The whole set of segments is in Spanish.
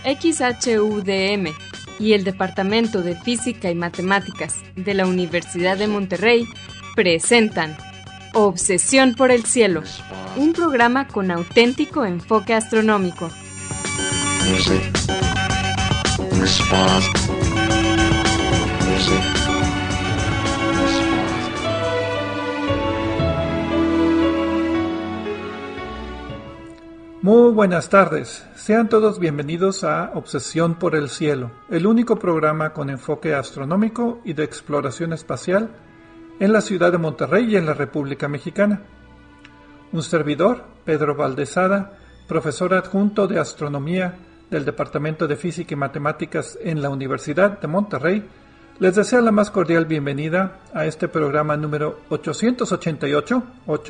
XHUDM y el Departamento de Física y Matemáticas de la Universidad de Monterrey presentan Obsesión por el Cielo, un programa con auténtico enfoque astronómico. Muy buenas tardes, sean todos bienvenidos a Obsesión por el Cielo, el único programa con enfoque astronómico y de exploración espacial en la ciudad de Monterrey y en la República Mexicana. Un servidor, Pedro Valdezada, profesor adjunto de Astronomía del Departamento de Física y Matemáticas en la Universidad de Monterrey, les desea la más cordial bienvenida a este programa número 888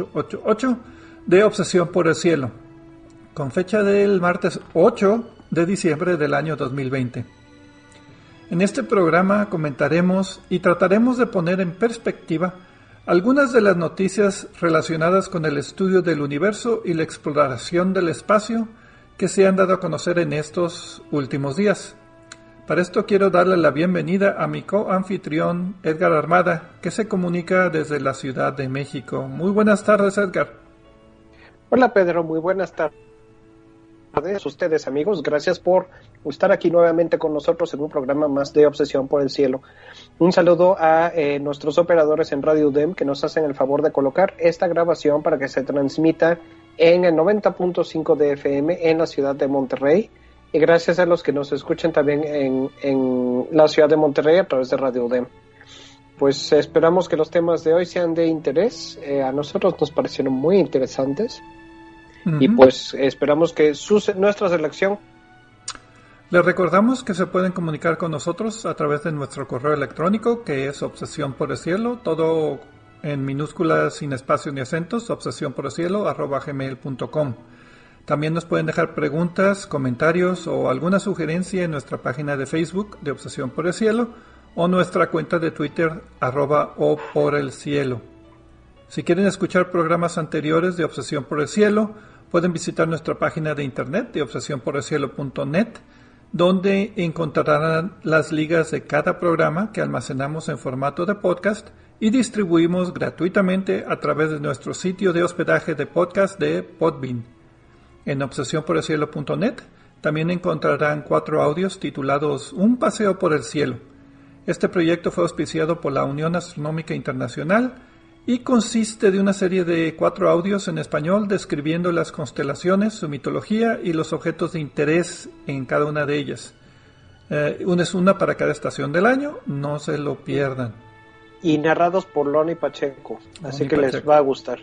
de Obsesión por el Cielo, con fecha del martes 8 de diciembre del año 2020. En este programa comentaremos y trataremos de poner en perspectiva algunas de las noticias relacionadas con el estudio del universo y la exploración del espacio que se han dado a conocer en estos últimos días. Para esto quiero darle la bienvenida a mi coanfitrión Edgar Armada, que se comunica desde la Ciudad de México. Muy buenas tardes, Edgar. Hola, Pedro, muy buenas tardes a ustedes, amigos. Gracias por estar aquí nuevamente con nosotros en un programa más de Obsesión por el Cielo. Un saludo a nuestros operadores en Radio UDEM que nos hacen el favor de colocar esta grabación para que se transmita en el 90.5 de FM en la ciudad de Monterrey, y gracias a los que nos escuchan también en la ciudad de Monterrey a través de Radio UDEM. Pues esperamos que los temas de hoy sean de interés. A nosotros nos parecieron muy interesantes. Y pues esperamos que nuestra selección. Les recordamos que se pueden comunicar con nosotros a través de nuestro correo electrónico, que es Obsesión por el Cielo, todo en minúsculas, sin espacios ni acentos, obsesionporelcielo@gmail.com. También nos pueden dejar preguntas, comentarios o alguna sugerencia en nuestra página de Facebook de Obsesión por el Cielo o nuestra cuenta de Twitter @oporelcielo. Si quieren escuchar programas anteriores de Obsesión por el Cielo, pueden visitar nuestra página de internet de obsesionporelcielo.net, donde encontrarán las ligas de cada programa que almacenamos en formato de podcast y distribuimos gratuitamente a través de nuestro sitio de hospedaje de podcast de Podbean. En obsesionporelcielo.net también encontrarán 4 audios titulados Un paseo por el cielo. Este proyecto fue auspiciado por la Unión Astronómica Internacional y consiste de una serie de 4 audios en español describiendo las constelaciones, su mitología y los objetos de interés en cada una de ellas. Es una para cada estación del año, no se lo pierdan. Y narrados por Loni Pacheco, así que les va a gustar.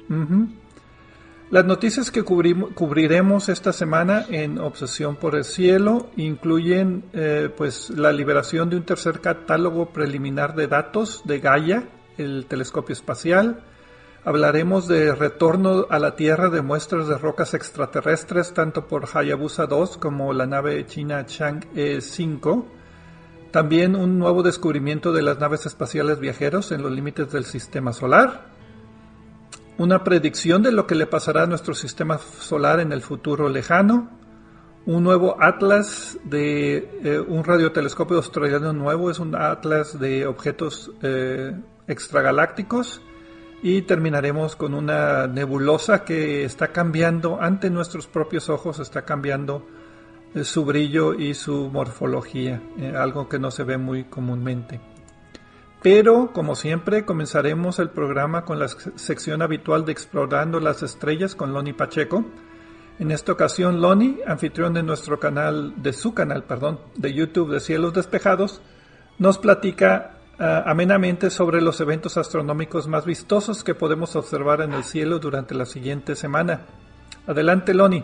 Las noticias que cubriremos esta semana en Obsesión por el Cielo incluyen pues la liberación de un tercer catálogo preliminar de datos de Gaia, el telescopio espacial. Hablaremos de retorno a la Tierra de muestras de rocas extraterrestres tanto por Hayabusa 2 como la nave china Chang'e 5. También un nuevo descubrimiento de las naves espaciales viajeros en los límites del sistema solar. Una predicción de lo que le pasará a nuestro sistema solar en el futuro lejano. Un nuevo atlas de un radiotelescopio australiano nuevo, es un atlas de objetos extragalácticos, y terminaremos con una nebulosa que está cambiando ante nuestros propios ojos, está cambiando su brillo y su morfología, algo que no se ve muy comúnmente. Pero, como siempre, comenzaremos el programa con la sección habitual de Explorando las Estrellas con Loni Pacheco. En esta ocasión, Loni, anfitrión de su canal de YouTube de Cielos Despejados, nos platica amenamente sobre los eventos astronómicos más vistosos que podemos observar en el cielo durante la siguiente semana. Adelante, Loni.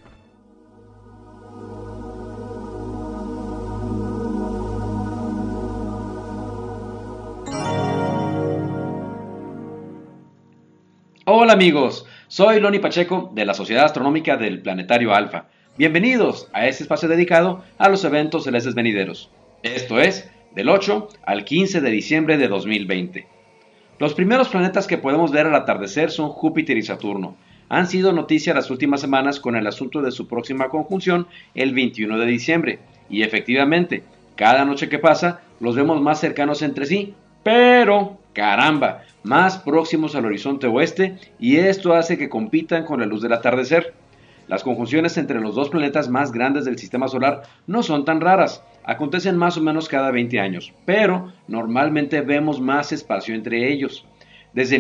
Hola amigos, soy Loni Pacheco de la Sociedad Astronómica del Planetario Alfa. Bienvenidos a este espacio dedicado a los eventos celestes venideros. Esto es del 8 al 15 de diciembre de 2020. Los primeros planetas que podemos ver al atardecer son Júpiter y Saturno, han sido noticia las últimas semanas con el asunto de su próxima conjunción el 21 de diciembre. Y efectivamente, cada noche que pasa los vemos más cercanos entre sí, pero, caramba, más próximos al horizonte oeste, y esto hace que compitan con la luz del atardecer. Las conjunciones entre los dos planetas más grandes del sistema solar no son tan raras, acontecen más o menos cada 20 años, pero normalmente vemos más espacio entre ellos. Desde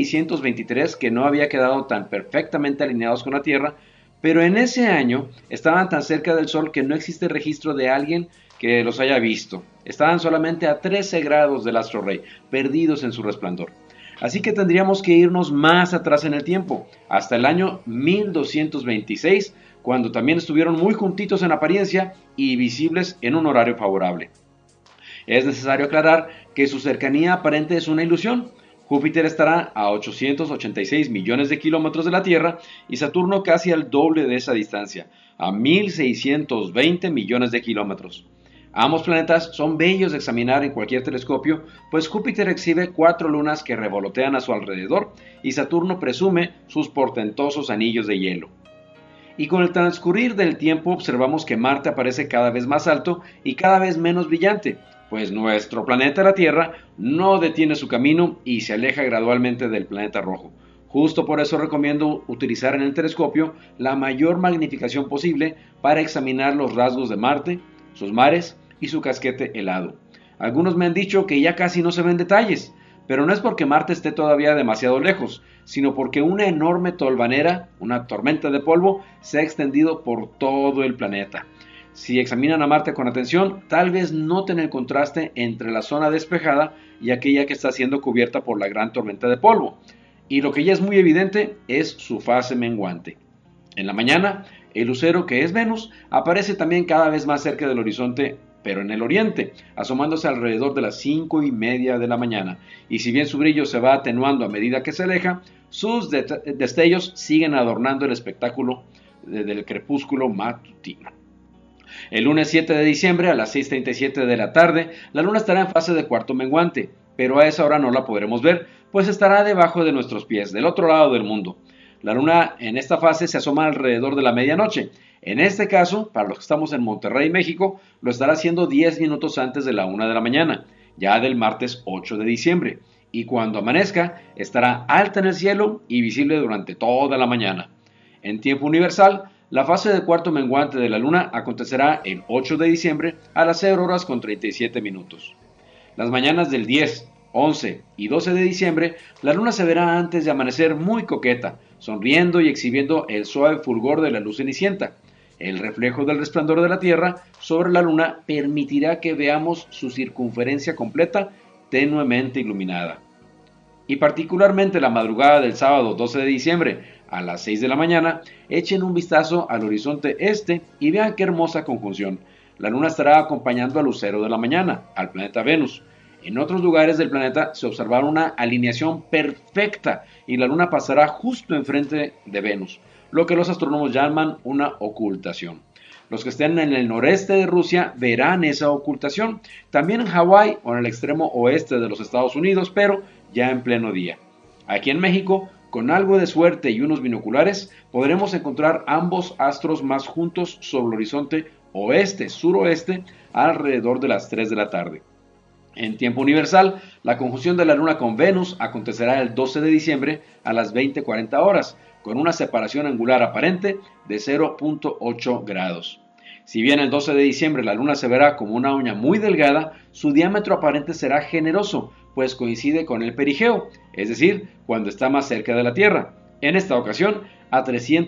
1623 que no había quedado tan perfectamente alineados con la Tierra, pero en ese año estaban tan cerca del Sol que no existe registro de alguien que los haya visto. Estaban solamente a 13 grados del astro rey, perdidos en su resplandor. Así que tendríamos que irnos más atrás en el tiempo, hasta el año 1226, cuando también estuvieron muy juntitos en apariencia y visibles en un horario favorable. Es necesario aclarar que su cercanía aparente es una ilusión. Júpiter estará a 886 millones de kilómetros de la Tierra y Saturno casi al doble de esa distancia, a 1620 millones de kilómetros. Ambos planetas son bellos de examinar en cualquier telescopio, pues Júpiter exhibe 4 lunas que revolotean a su alrededor y Saturno presume sus portentosos anillos de hielo. Y con el transcurrir del tiempo observamos que Marte aparece cada vez más alto y cada vez menos brillante, pues nuestro planeta la Tierra no detiene su camino y se aleja gradualmente del planeta rojo. Justo por eso recomiendo utilizar en el telescopio la mayor magnificación posible para examinar los rasgos de Marte, sus mares y su casquete helado. Algunos me han dicho que ya casi no se ven detalles, pero no es porque Marte esté todavía demasiado lejos, sino porque una enorme tolvanera, una tormenta de polvo, se ha extendido por todo el planeta. Si examinan a Marte con atención, tal vez noten el contraste entre la zona despejada y aquella que está siendo cubierta por la gran tormenta de polvo. Y lo que ya es muy evidente es su fase menguante. En la mañana, el lucero, que es Venus, aparece también cada vez más cerca del horizonte, pero en el oriente, asomándose alrededor de las 5:30 de la mañana. Y si bien su brillo se va atenuando a medida que se aleja, sus destellos siguen adornando el espectáculo del crepúsculo matutino. El lunes 7 de diciembre a las 6:37 de la tarde, la luna estará en fase de cuarto menguante, pero a esa hora no la podremos ver, pues estará debajo de nuestros pies, del otro lado del mundo. La luna en esta fase se asoma alrededor de la medianoche. En este caso, para los que estamos en Monterrey, México, lo estará haciendo 10 minutos antes de la 1 de la mañana, ya del martes 8 de diciembre. Y cuando amanezca, estará alta en el cielo y visible durante toda la mañana. En tiempo universal, la fase de cuarto menguante de la luna acontecerá el 8 de diciembre a las 0 horas con 37 minutos. Las mañanas del 10, 11 y 12 de diciembre, la luna se verá antes de amanecer muy coqueta, sonriendo y exhibiendo el suave fulgor de la luz cenicienta. El reflejo del resplandor de la Tierra sobre la luna permitirá que veamos su circunferencia completa tenuemente iluminada. Y particularmente la madrugada del sábado 12 de diciembre a las 6 de la mañana, echen un vistazo al horizonte este y vean qué hermosa conjunción. La luna estará acompañando al lucero de la mañana, al planeta Venus. En otros lugares del planeta se observará una alineación perfecta y la luna pasará justo enfrente de Venus, lo que los astrónomos llaman una ocultación. Los que estén en el noreste de Rusia verán esa ocultación, también en Hawái o en el extremo oeste de los Estados Unidos, pero ya en pleno día. Aquí en México, con algo de suerte y unos binoculares, podremos encontrar ambos astros más juntos sobre el horizonte oeste-suroeste alrededor de las 3 de la tarde. En tiempo universal, la conjunción de la luna con Venus acontecerá el 12 de diciembre a las 20:40 horas, con una separación angular aparente de 0.8 grados. Si bien el 12 de diciembre la luna se verá como una uña muy delgada, su diámetro aparente será generoso, pues coincide con el perigeo, es decir, cuando está más cerca de la Tierra, en esta ocasión a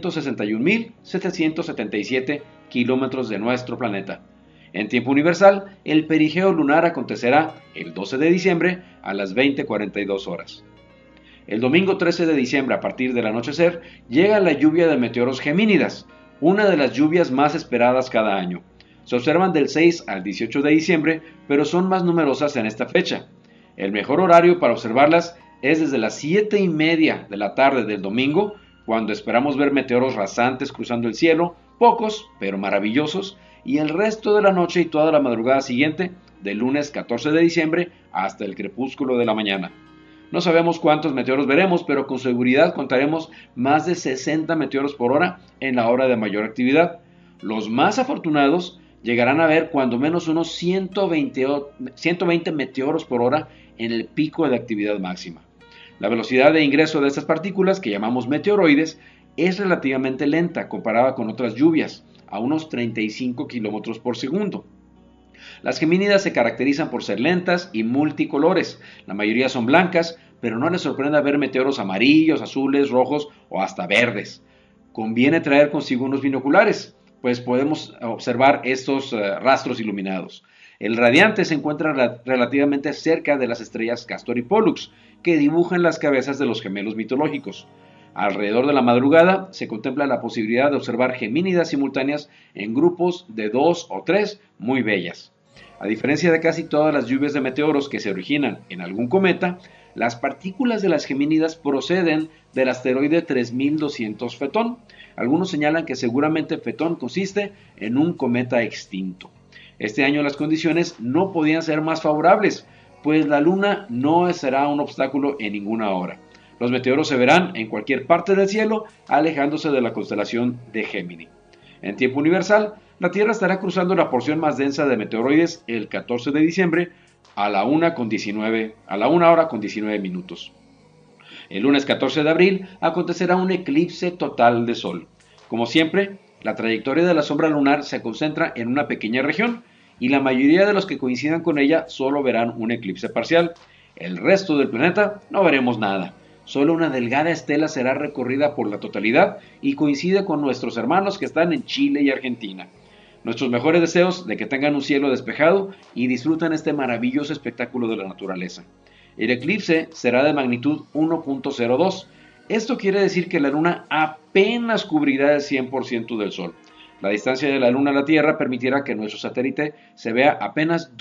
361.777 kilómetros de nuestro planeta. En tiempo universal, el perigeo lunar acontecerá el 12 de diciembre a las 20:42 horas. El domingo 13 de diciembre, a partir del anochecer, llega la lluvia de meteoros gemínidas, una de las lluvias más esperadas cada año. Se observan del 6 al 18 de diciembre, pero son más numerosas en esta fecha. El mejor horario para observarlas es desde las 7:30 de la tarde del domingo, cuando esperamos ver meteoros rasantes cruzando el cielo, pocos, pero maravillosos, y el resto de la noche y toda la madrugada siguiente, del lunes 14 de diciembre hasta el crepúsculo de la mañana. No sabemos cuántos meteoros veremos, pero con seguridad contaremos más de 60 meteoros por hora en la hora de mayor actividad. Los más afortunados llegarán a ver cuando menos unos 120 meteoros por hora en el pico de actividad máxima. La velocidad de ingreso de estas partículas, que llamamos meteoroides, es relativamente lenta comparada con otras lluvias, a unos 35 kilómetros por segundo. Las gemínidas se caracterizan por ser lentas y multicolores. La mayoría son blancas, pero no les sorprenda ver meteoros amarillos, azules, rojos o hasta verdes. Conviene traer consigo unos binoculares, pues podemos observar estos rastros iluminados. El radiante se encuentra relativamente cerca de las estrellas Castor y Pollux, que dibujan las cabezas de los gemelos mitológicos. Alrededor de la madrugada se contempla la posibilidad de observar gemínidas simultáneas en grupos de 2 o 3 muy bellas. A diferencia de casi todas las lluvias de meteoros que se originan en algún cometa, las partículas de las gemínidas proceden del asteroide 3200 Fetón. Algunos señalan que seguramente Fetón consiste en un cometa extinto. Este año las condiciones no podían ser más favorables, pues la Luna no será un obstáculo en ninguna hora. Los meteoros se verán en cualquier parte del cielo, alejándose de la constelación de Gémini. En tiempo universal, la Tierra estará cruzando la porción más densa de meteoroides el 14 de diciembre a la 1 hora con 19 minutos. El lunes 14 de abril acontecerá un eclipse total de Sol. Como siempre, la trayectoria de la sombra lunar se concentra en una pequeña región y la mayoría de los que coincidan con ella solo verán un eclipse parcial. El resto del planeta no veremos nada. Solo una delgada estela será recorrida por la totalidad y coincide con nuestros hermanos que están en Chile y Argentina. Nuestros mejores deseos de que tengan un cielo despejado y disfruten este maravilloso espectáculo de la naturaleza. El eclipse será de magnitud 1.02. Esto quiere decir que la Luna apenas cubrirá el 100% del Sol. La distancia de la Luna a la Tierra permitirá que nuestro satélite se vea apenas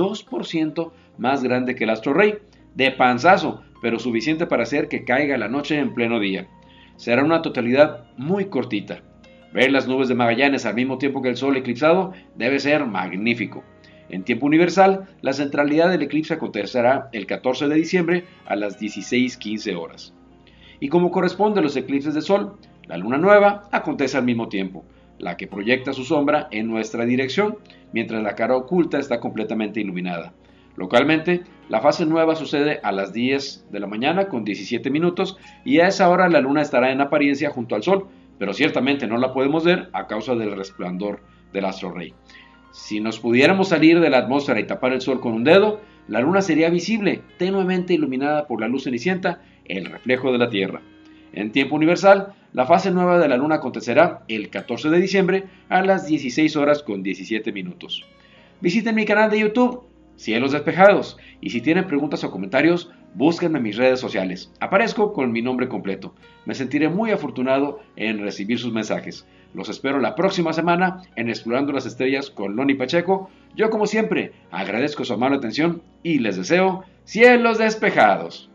2% más grande que el astro rey, de panzazo, pero suficiente para hacer que caiga la noche en pleno día. Será una totalidad muy cortita. Ver las nubes de Magallanes al mismo tiempo que el Sol eclipsado debe ser magnífico. En tiempo universal, la centralidad del eclipse acontecerá el 14 de diciembre a las 16:15 horas. Y como corresponde a los eclipses de Sol, la luna nueva acontece al mismo tiempo, la que proyecta su sombra en nuestra dirección, mientras la cara oculta está completamente iluminada. Localmente, la fase nueva sucede a las 10 de la mañana con 17 minutos y a esa hora la luna estará en apariencia junto al Sol, pero ciertamente no la podemos ver a causa del resplandor del astro rey. Si nos pudiéramos salir de la atmósfera y tapar el Sol con un dedo, la luna sería visible, tenuemente iluminada por la luz cenicienta, el reflejo de la Tierra. En tiempo universal, la fase nueva de la luna acontecerá el 14 de diciembre a las 16 horas con 17 minutos. Visiten mi canal de YouTube, Cielos Despejados, y si tienen preguntas o comentarios, búsquenme en mis redes sociales. Aparezco con mi nombre completo. Me sentiré muy afortunado en recibir sus mensajes. Los espero la próxima semana en Explorando las Estrellas con Loni Pacheco. Yo, como siempre, agradezco su amable atención y les deseo cielos despejados.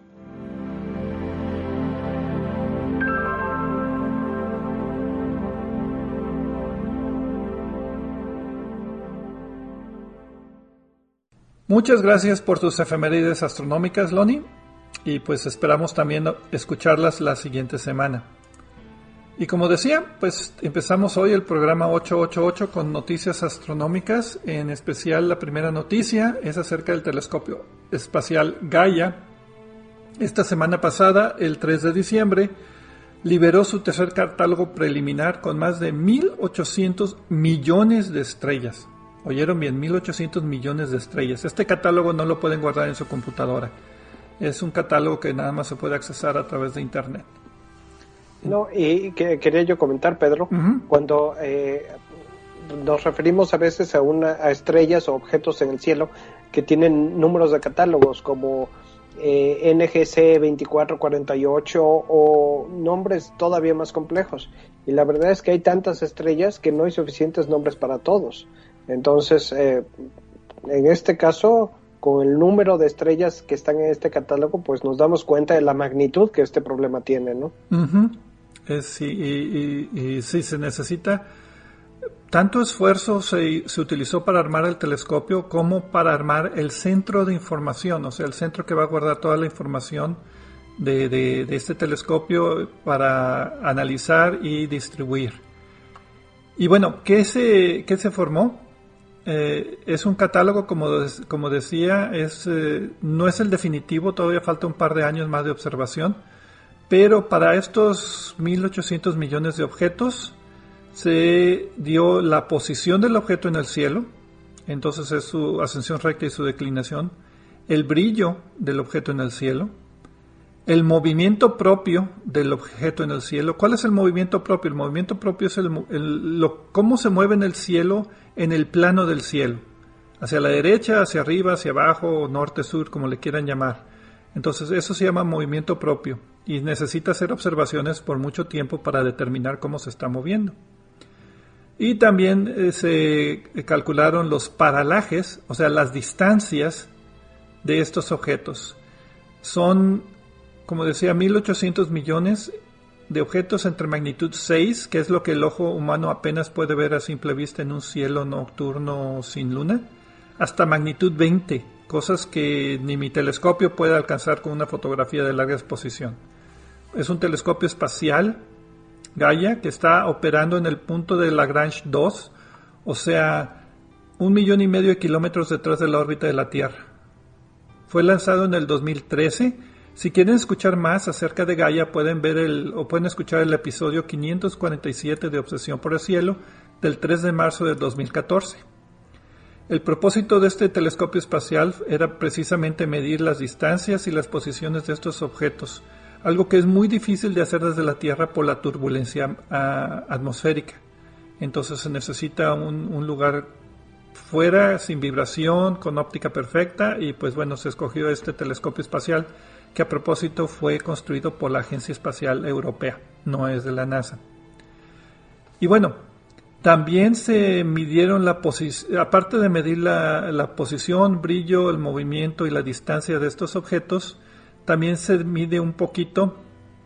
Muchas gracias por tus efemérides astronómicas, Loni, y pues esperamos también escucharlas la siguiente semana. Y como decía, pues empezamos hoy el programa 888 con noticias astronómicas. En especial la primera noticia es acerca del telescopio espacial Gaia. Esta semana pasada, el 3 de diciembre, liberó su tercer catálogo preliminar con más de 1.800 millones de estrellas. Oyeron bien, 1.800 millones de estrellas. Este catálogo no lo pueden guardar en su computadora. Es un catálogo que nada más se puede accesar a través de internet. No, y que quería yo comentar, Pedro, cuando nos referimos a veces a estrellas o objetos en el cielo que tienen números de catálogos como NGC 2448 o nombres todavía más complejos. Y la verdad es que hay tantas estrellas que no hay suficientes nombres para todos. Entonces, en este caso, con el número de estrellas que están en este catálogo, pues nos damos cuenta de la magnitud que este problema tiene, ¿no? Sí, y sí, se necesita tanto esfuerzo se utilizó para armar el telescopio como para armar el centro de información, o sea, el centro que va a guardar toda la información de este telescopio para analizar y distribuir. Y bueno, ¿qué se formó? Es un catálogo, como decía, no es el definitivo, todavía falta un par de años más de observación, pero para estos 1.800 millones de objetos se dio la posición del objeto en el cielo, entonces es su ascensión recta y su declinación, el brillo del objeto en el cielo, el movimiento propio del objeto en el cielo. ¿Cuál es el movimiento propio? El movimiento propio es cómo se mueve en el cielo, en el plano del cielo, hacia la derecha, hacia arriba, hacia abajo, norte, sur, como le quieran llamar. Entonces eso se llama movimiento propio y necesita hacer observaciones por mucho tiempo para determinar cómo se está moviendo. Y también se calcularon los paralajes, o sea, las distancias de estos objetos. Son, como decía, 1.800 millones de objetos entre magnitud 6, que es lo que el ojo humano apenas puede ver a simple vista en un cielo nocturno sin luna, hasta magnitud 20, cosas que ni mi telescopio puede alcanzar con una fotografía de larga exposición. Es un telescopio espacial, Gaia, que está operando en el punto de Lagrange 2, o sea, 1,5 millones de kilómetros detrás de la órbita de la Tierra. Fue lanzado en el 2013. Si quieren escuchar más acerca de Gaia, pueden escuchar el episodio 547 de Obsesión por el Cielo del 3 de marzo de 2014. El propósito de este telescopio espacial era precisamente medir las distancias y las posiciones de estos objetos, algo que es muy difícil de hacer desde la Tierra por la turbulencia atmosférica. Entonces se necesita un lugar fuera, sin vibración, con óptica perfecta, y pues bueno, se escogió este telescopio espacial, que a propósito fue construido por la Agencia Espacial Europea, no es de la NASA. Y bueno, también se midieron aparte de medir la posición, brillo, el movimiento y la distancia de estos objetos, también se mide un poquito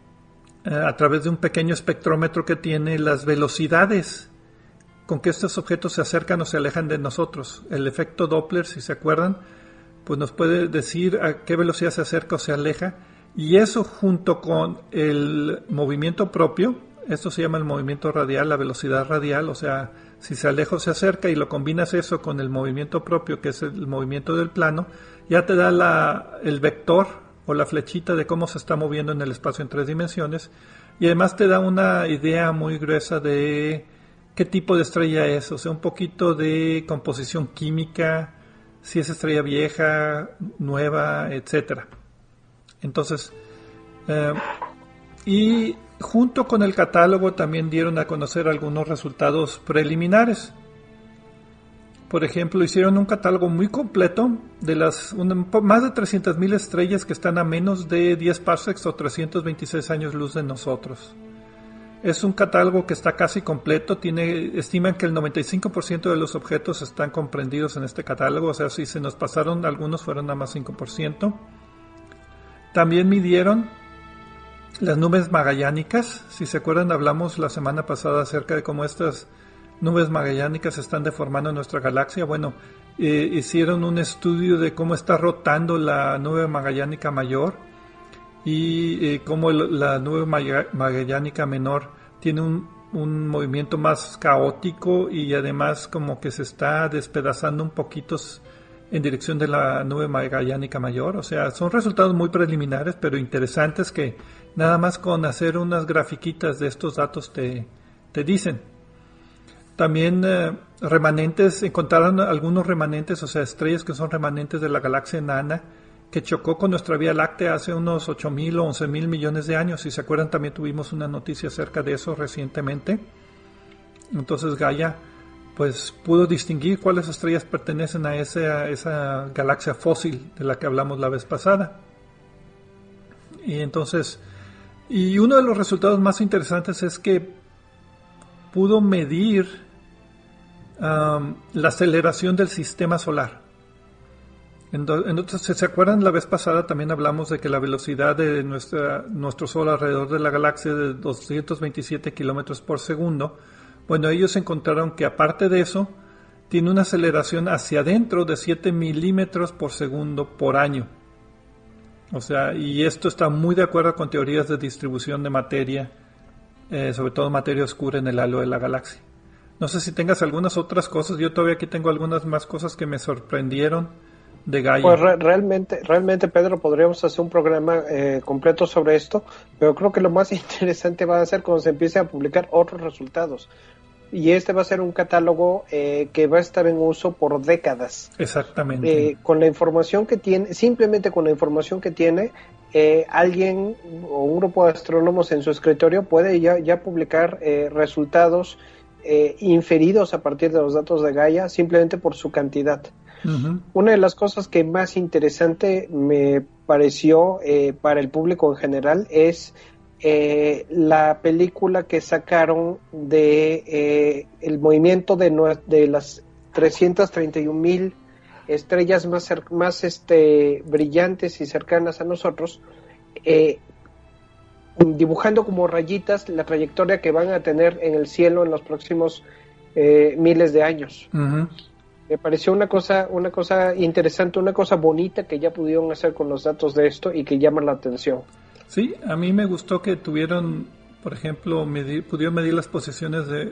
a través de un pequeño espectrómetro que tiene las velocidades con que estos objetos se acercan o se alejan de nosotros. El efecto Doppler, si se acuerdan, pues nos puede decir a qué velocidad se acerca o se aleja, y eso junto con el movimiento propio, esto se llama el movimiento radial, la velocidad radial, o sea, si se aleja o se acerca y lo combinas eso con el movimiento propio, que es el movimiento del plano, ya te da el vector o la flechita de cómo se está moviendo en el espacio en 3 dimensiones, y además te da una idea muy gruesa de qué tipo de estrella es, o sea, un poquito de composición química, si es estrella vieja, nueva, etcétera. Entonces, y junto con el catálogo también dieron a conocer algunos resultados preliminares. Por ejemplo, hicieron un catálogo muy completo de más de 300,000 estrellas que están a menos de 10 parsecs o 326 años luz de nosotros. Es un catálogo que está casi completo, estiman que el 95% de los objetos están comprendidos en este catálogo, o sea, si se nos pasaron algunos fueron nada más 5%. También midieron las nubes magallánicas. Si se acuerdan, hablamos la semana pasada acerca de cómo estas nubes magallánicas se están deformando en nuestra galaxia. Bueno, hicieron un estudio de cómo está rotando la nube magallánica mayor y cómo la nube magallánica menor tiene un movimiento más caótico y además como que se está despedazando un poquito en dirección de la nube magallánica mayor. O sea, son resultados muy preliminares, pero interesantes, que nada más con hacer unas grafiquitas de estos datos te dicen. También remanentes, encontraron algunos remanentes, o sea, estrellas que son remanentes de la galaxia enana, que chocó con nuestra Vía Láctea hace unos 8,000 o 11,000 millones de años. Si se acuerdan, también tuvimos una noticia acerca de eso recientemente. Entonces Gaia pues pudo distinguir cuáles estrellas pertenecen a esa galaxia fósil de la que hablamos la vez pasada. Y entonces, uno de los resultados más interesantes es que pudo medir la aceleración del sistema solar. Entonces, si se acuerdan, la vez pasada también hablamos de que la velocidad de nuestro Sol alrededor de la galaxia es de 227 kilómetros por segundo. Bueno, ellos encontraron que aparte de eso, tiene una aceleración hacia adentro de 7 milímetros por segundo por año. O sea, y esto está muy de acuerdo con teorías de distribución de materia, sobre todo materia oscura en el halo de la galaxia. No sé si tengas algunas otras cosas. Yo todavía aquí tengo algunas más cosas que me sorprendieron de Gaia. Pues realmente, Pedro, podríamos hacer un programa completo sobre esto, pero creo que lo más interesante va a ser cuando se empiece a publicar otros resultados. Y este va a ser un catálogo que va a estar en uso por décadas. Exactamente. Con la información que tiene, simplemente con la información que tiene, alguien o un grupo de astrónomos en su escritorio puede ya publicar resultados inferidos a partir de los datos de Gaia, simplemente por su cantidad. Uh-huh. Una de las cosas que más interesante me pareció para el público en general es la película que sacaron de el movimiento de las 331,000 estrellas más brillantes y cercanas a nosotros, dibujando como rayitas la trayectoria que van a tener en el cielo en los próximos miles de años. Uh-huh. Me pareció una cosa interesante, una cosa bonita que ya pudieron hacer con los datos de esto y que llama la atención. Sí, a mí me gustó que tuvieron, por ejemplo, pudieron medir las posiciones de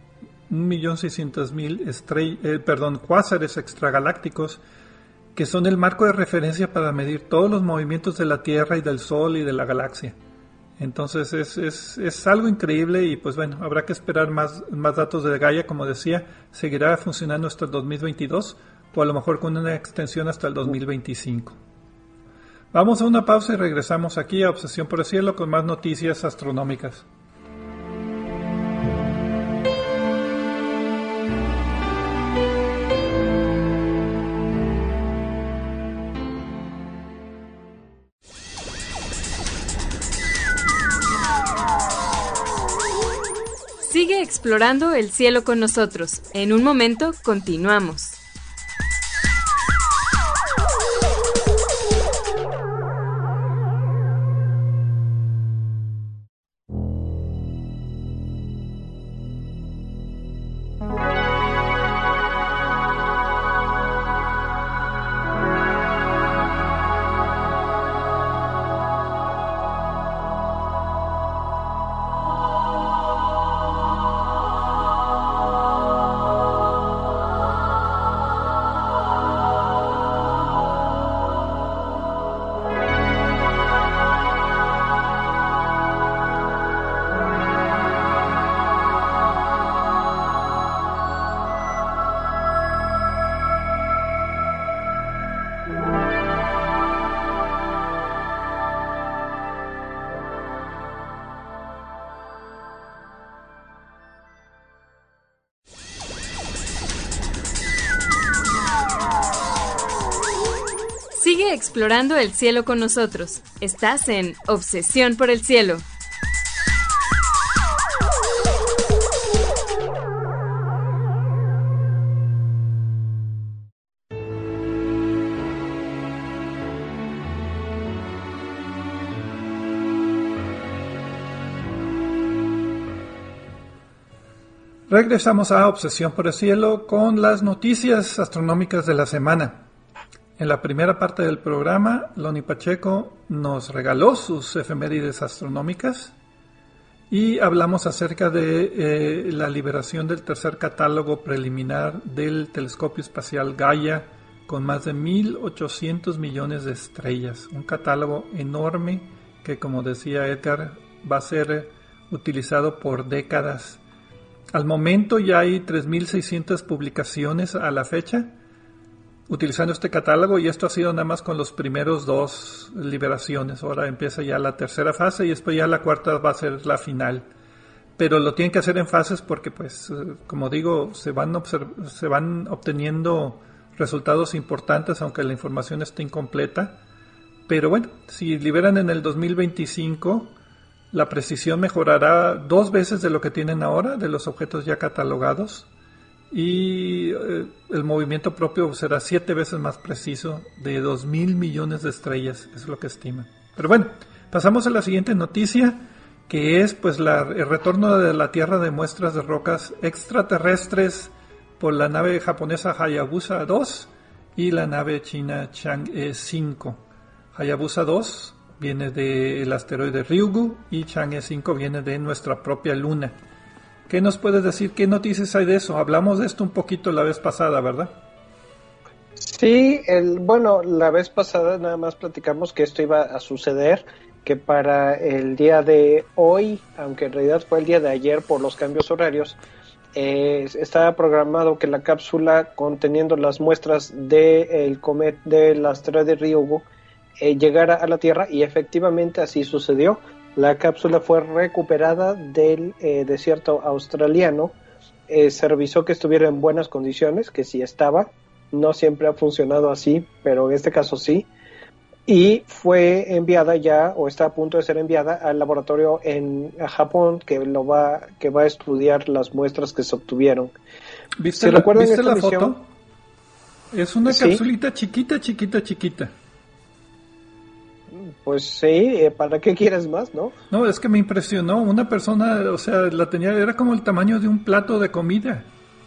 1.600.000 cuásares extragalácticos, que son el marco de referencia para medir todos los movimientos de la Tierra y del Sol y de la galaxia. Entonces es algo increíble y pues bueno, habrá que esperar más datos de Gaia. Como decía, seguirá funcionando hasta el 2022 o a lo mejor con una extensión hasta el 2025. Vamos a una pausa y regresamos aquí a Obsesión por el Cielo con más noticias astronómicas. Sigue explorando el cielo con nosotros. En un momento continuamos. Sigue explorando el cielo con nosotros. Estás en Obsesión por el Cielo. Regresamos a Obsesión por el Cielo con las noticias astronómicas de la semana. En la primera parte del programa, Loni Pacheco nos regaló sus efemérides astronómicas y hablamos acerca de la liberación del tercer catálogo preliminar del telescopio espacial Gaia con más de 1.800 millones de estrellas. Un catálogo enorme que, como decía Edgar, va a ser utilizado por décadas. Al momento ya hay 3.600 publicaciones a la fecha utilizando este catálogo, y esto ha sido nada más con los primeros 2 liberaciones. Ahora empieza ya la tercera fase y después ya la cuarta va a ser la final. Pero lo tienen que hacer en fases porque, pues, como digo, se van obteniendo resultados importantes aunque la información esté incompleta. Pero bueno, si liberan en el 2025, la precisión mejorará 2 veces de lo que tienen ahora de los objetos ya catalogados. Y el movimiento propio será 7 veces más preciso, de 2.000 millones de estrellas, es lo que estiman. Pero bueno, pasamos a la siguiente noticia, que es pues el retorno de la Tierra de muestras de rocas extraterrestres por la nave japonesa Hayabusa 2 y la nave china Chang'e 5. Hayabusa 2 viene del asteroide Ryugu y Chang'e 5 viene de nuestra propia luna. ¿Qué nos puedes decir? ¿Qué noticias hay de eso? Hablamos de esto un poquito la vez pasada, ¿verdad? Sí, bueno, la vez pasada nada más platicamos que esto iba a suceder, que para el día de hoy, aunque en realidad fue el día de ayer por los cambios horarios, estaba programado que la cápsula conteniendo las muestras del asteroide Ryugu llegara a la Tierra, y efectivamente así sucedió. La cápsula fue recuperada del desierto australiano, se revisó que estuviera en buenas condiciones, que sí estaba, no siempre ha funcionado así, pero en este caso sí, y fue enviada ya, o está a punto de ser enviada al laboratorio en Japón, que va a estudiar las muestras que se obtuvieron. ¿Viste la foto? Es una capsulita chiquita. Pues sí, ¿para qué quieres más, no? No, es que me impresionó. Una persona, o sea, la tenía, era como el tamaño de un plato de comida.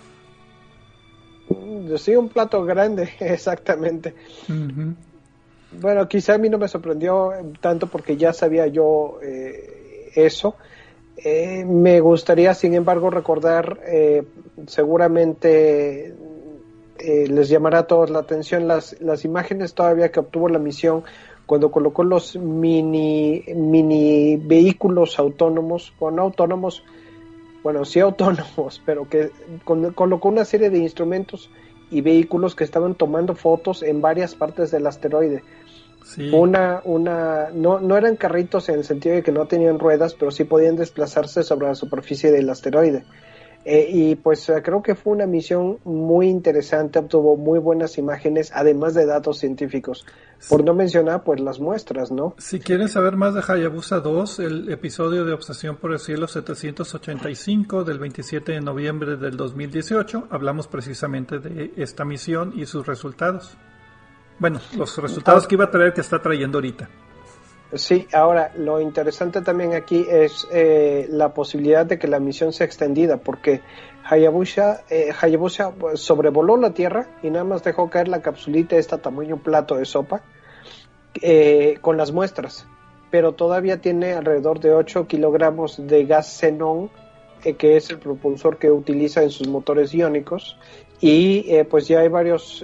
Sí, un plato grande, exactamente. Uh-huh. Bueno, quizá a mí no me sorprendió tanto porque ya sabía yo eso. Me gustaría, sin embargo, recordar, seguramente les llamará a todos la atención las imágenes todavía que obtuvo la misión cuando colocó los mini vehículos autónomos, o no autónomos, bueno, sí autónomos, pero que colocó una serie de instrumentos y vehículos que estaban tomando fotos en varias partes del asteroide. Sí. No eran carritos en el sentido de que no tenían ruedas, pero sí podían desplazarse sobre la superficie del asteroide. Y pues creo que fue una misión muy interesante, obtuvo muy buenas imágenes, además de datos científicos. Sí. Por no mencionar, pues las muestras, ¿no? Si quieren saber más de Hayabusa 2, el episodio de Obsesión por el Cielo 785 del 27 de noviembre del 2018, hablamos precisamente de esta misión y sus resultados. Bueno, los resultados que iba a traer, que está trayendo ahorita. Sí, ahora lo interesante también aquí es la posibilidad de que la misión sea extendida, porque Hayabusa sobrevoló la Tierra y nada más dejó caer la capsulita esta tamaño plato de sopa con las muestras, pero todavía tiene alrededor de 8 kilogramos de gas xenón, que es el propulsor que utiliza en sus motores iónicos, y pues ya hay varios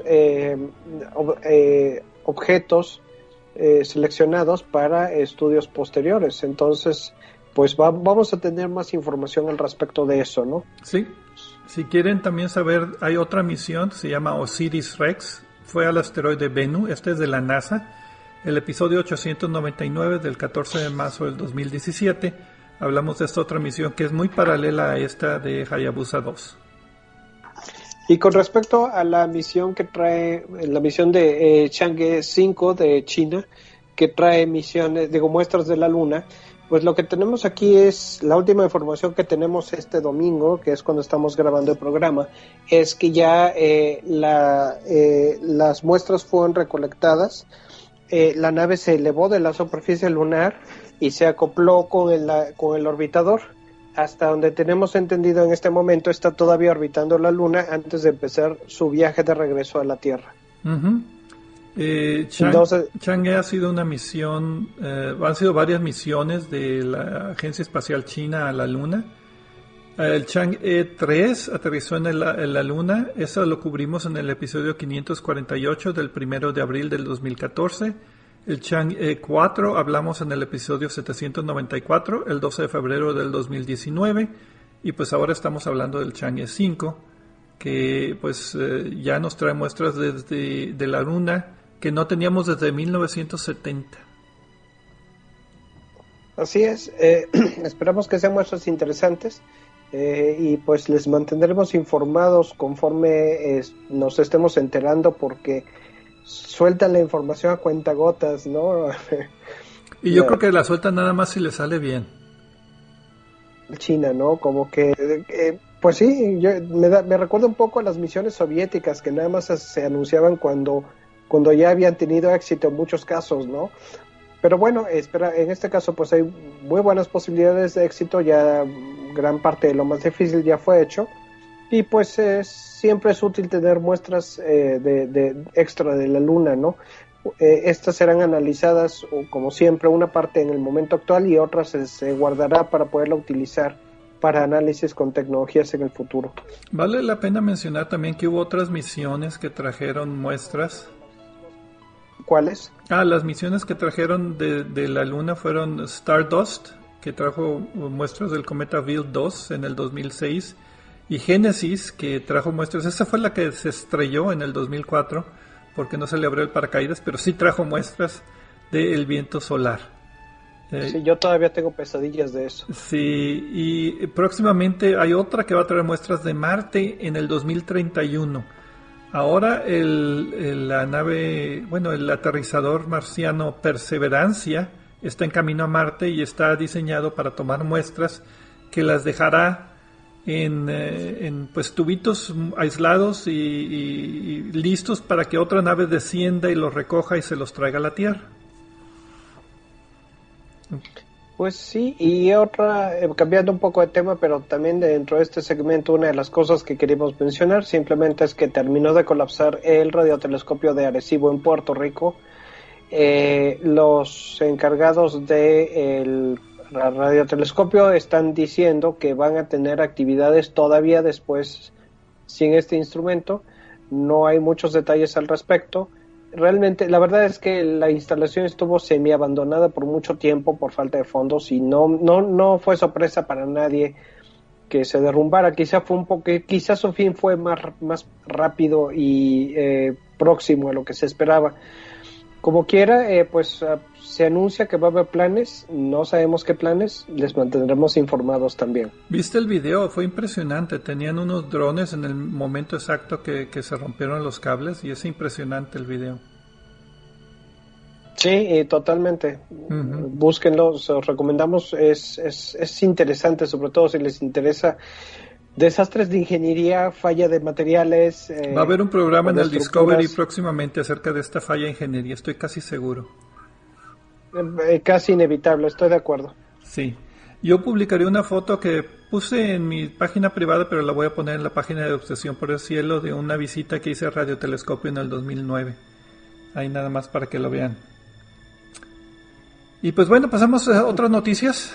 objetos seleccionados para estudios posteriores. Entonces, pues vamos a tener más información al respecto de eso, ¿no? Sí, si quieren también saber, hay otra misión, se llama Osiris-Rex, fue al asteroide Bennu, este es de la NASA, el episodio 899 del 14 de marzo del 2017, hablamos de esta otra misión que es muy paralela a esta de Hayabusa 2. Y con respecto a la misión que trae, la misión de Chang'e 5 de China, que trae muestras de la Luna, pues lo que tenemos aquí es, la última información que tenemos este domingo, que es cuando estamos grabando el programa, es que ya las muestras fueron recolectadas, la nave se elevó de la superficie lunar y se acopló con el orbitador. Hasta donde tenemos entendido en este momento está todavía orbitando la Luna antes de empezar su viaje de regreso a la Tierra. Uh-huh. Chang'e ha sido una misión, han sido varias misiones de la Agencia Espacial China a la Luna. El Chang'e 3 aterrizó en la Luna, eso lo cubrimos en el episodio 548 del 1 de abril del 2014. El Chang'e 4 hablamos en el episodio 794, el 12 de febrero del 2019, y pues ahora estamos hablando del Chang'e 5, que pues ya nos trae muestras de la Luna que no teníamos desde 1970. Así es, esperamos que sean muestras interesantes y pues les mantendremos informados conforme nos estemos enterando, porque sueltan la información a cuentagotas, ¿no? Y yo creo que la sueltan nada más si le sale bien. China, ¿no? Como que, pues sí, me recuerda un poco a las misiones soviéticas que nada más se anunciaban cuando ya habían tenido éxito en muchos casos, ¿no? Pero bueno, en este caso pues hay muy buenas posibilidades de éxito, ya gran parte de lo más difícil ya fue hecho. Y pues siempre es útil tener muestras de extra de la Luna, ¿no? Estas serán analizadas, como siempre, una parte en el momento actual y otra se guardará para poderla utilizar para análisis con tecnologías en el futuro. Vale la pena mencionar también que hubo otras misiones que trajeron muestras. ¿Cuáles? Las misiones que trajeron de la Luna fueron Stardust, que trajo muestras del cometa Wild 2 en el 2006, y Genesis, que trajo muestras. Esa fue la que se estrelló en el 2004, porque no se le abrió el paracaídas, pero sí trajo muestras del viento solar. Sí, yo todavía tengo pesadillas de eso. Sí, y próximamente hay otra que va a traer muestras de Marte en el 2031. Ahora la nave, el aterrizador marciano Perseverancia está en camino a Marte y está diseñado para tomar muestras que las dejará en tubitos aislados y listos para que otra nave descienda y los recoja y se los traiga a la Tierra. Pues sí, y otra, cambiando un poco de tema, pero también dentro de este segmento, una de las cosas que queríamos mencionar simplemente es que terminó de colapsar el radiotelescopio de Arecibo en Puerto Rico. Los encargados del radiotelescopio están diciendo que van a tener actividades todavía después sin este instrumento. No hay muchos detalles al respecto. Realmente, la verdad es que la instalación estuvo semi-abandonada por mucho tiempo por falta de fondos y no fue sorpresa para nadie que se derrumbara. Quizás su fin fue más rápido y próximo a lo que se esperaba. Como quiera, se anuncia que va a haber planes, no sabemos qué planes, les mantendremos informados también. ¿Viste el video? Fue impresionante, tenían unos drones en el momento exacto que se rompieron los cables y es impresionante el video. Sí, totalmente. Uh-huh. Búsquenlo, se los recomendamos, es interesante, sobre todo si les interesa desastres de ingeniería, falla de materiales. Va a haber un programa en el Discovery próximamente acerca de esta falla de ingeniería, estoy casi seguro. Casi inevitable, estoy de acuerdo. Sí, yo publicaré una foto que puse en mi página privada, pero la voy a poner en la página de Obsesión por el Cielo, de una visita que hice al radiotelescopio en el 2009. Ahí nada más para que lo vean. Y pues bueno, pasamos a otras noticias.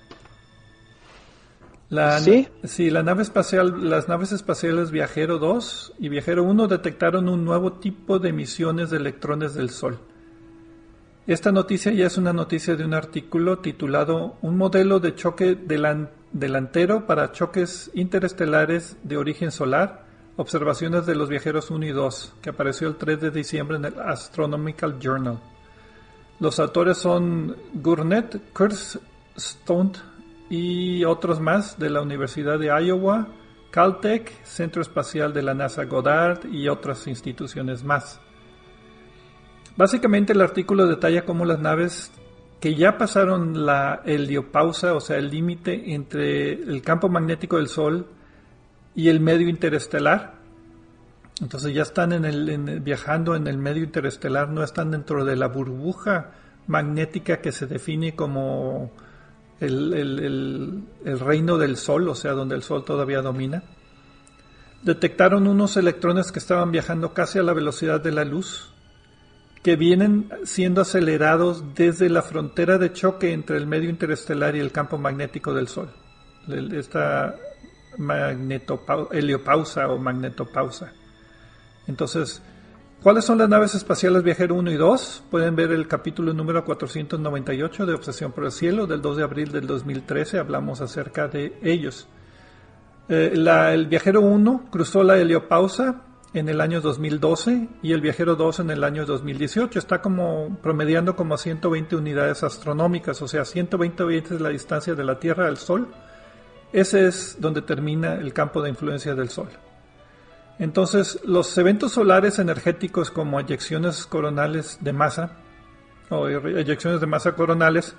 ¿Sí? Sí, las naves espaciales Viajero 2 y Viajero 1 detectaron un nuevo tipo de emisiones de electrones del Sol. Esta noticia ya es una noticia de un artículo titulado Un modelo de choque delantero para choques interestelares de origen solar, observaciones de los viajeros 1 y 2, que apareció el 3 de diciembre en el Astronomical Journal. Los autores son Gurnet, Kurzstone y otros más de la Universidad de Iowa, Caltech, Centro Espacial de la NASA Goddard y otras instituciones más. Básicamente el artículo detalla cómo las naves que ya pasaron la heliopausa, o sea el límite entre el campo magnético del Sol y el medio interestelar, entonces ya están viajando en el medio interestelar, no están dentro de la burbuja magnética que se define como el reino del Sol, o sea donde el Sol todavía domina. Detectaron unos electrones que estaban viajando casi a la velocidad de la luz, que vienen siendo acelerados desde la frontera de choque entre el medio interestelar y el campo magnético del Sol. Esta heliopausa o magnetopausa. Entonces, ¿cuáles son las naves espaciales Viajero 1 y 2? Pueden ver el capítulo número 498 de Obsesión por el Cielo, del 2 de abril del 2013, hablamos acerca de ellos. El Viajero 1 cruzó la heliopausa en el año 2012 y el Viajero 2 en el año 2018. Está promediando como 120 unidades astronómicas, o sea, 120 veces la distancia de la Tierra al Sol. Ese es donde termina el campo de influencia del Sol. Entonces, los eventos solares energéticos como eyecciones coronales de masa, o eyecciones de masa coronales,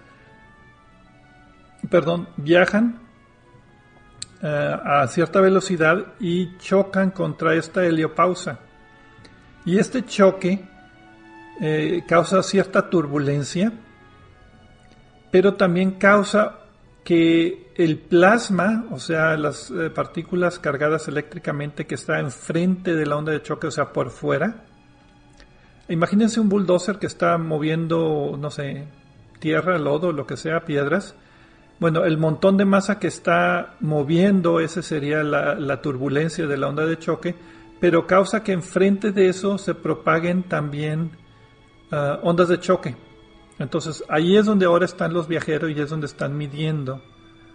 viajan a cierta velocidad y chocan contra esta heliopausa. Y este choque causa cierta turbulencia, pero también causa que el plasma, o sea, las partículas cargadas eléctricamente que está enfrente de la onda de choque, o sea, por fuera, Imagínense un bulldozer que está moviendo, no sé, tierra, lodo, lo que sea, piedras. Bueno, el montón de masa que está moviendo, ese sería la turbulencia de la onda de choque, pero causa que enfrente de eso se propaguen también ondas de choque. Entonces ahí es donde ahora están los viajeros y es donde están midiendo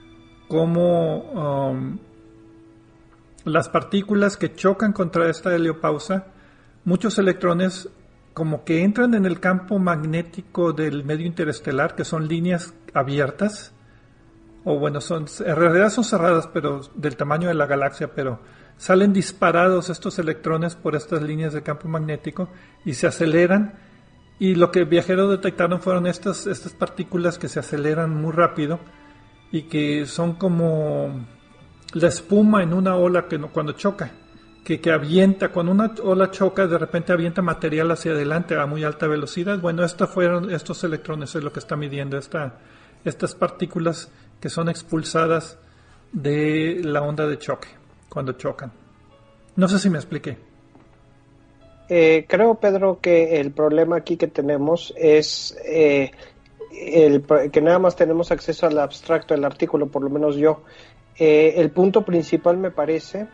cómo las partículas que chocan contra esta heliopausa, muchos electrones como que entran en el campo magnético del medio interestelar, que son líneas abiertas, o bueno, en realidad son cerradas, pero del tamaño de la galaxia, pero salen disparados estos electrones por estas líneas de campo magnético y se aceleran, y lo que viajeros detectaron fueron estas partículas que se aceleran muy rápido y que son como la espuma en una ola que cuando choca, que avienta, cuando una ola choca, de repente avienta material hacia adelante a muy alta velocidad. Bueno, estos electrones es lo que está midiendo estas partículas que son expulsadas de la onda de choque cuando chocan. No sé si me expliqué. Creo, Pedro, que el problema aquí que tenemos es que nada más tenemos acceso al abstracto del artículo, por lo menos yo. El punto principal me parece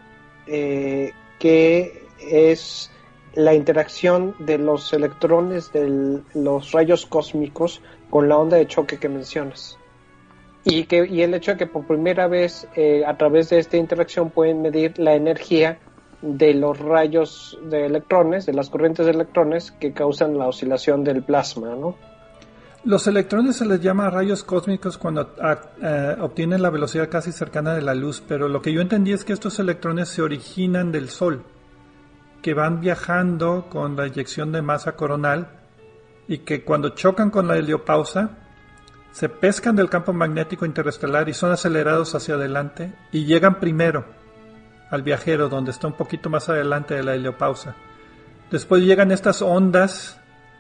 que es la interacción de los electrones de los rayos cósmicos con la onda de choque que mencionas. Y el hecho de que por primera vez a través de esta interacción pueden medir la energía de los rayos de electrones, de las corrientes de electrones que causan la oscilación del plasma, ¿no? Los electrones se les llama rayos cósmicos cuando obtienen la velocidad casi cercana de la luz, pero lo que yo entendí es que estos electrones se originan del Sol, que van viajando con la eyección de masa coronal y que cuando chocan con la heliopausa se pescan del campo magnético interestelar y son acelerados hacia adelante y llegan primero al viajero, donde está un poquito más adelante de la heliopausa. Después llegan estas ondas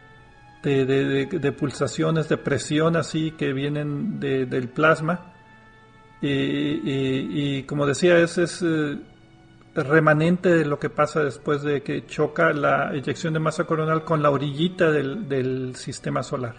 de pulsaciones, de presión así que vienen del plasma y como decía es remanente de lo que pasa después de que choca la eyección de masa coronal con la orillita del sistema solar.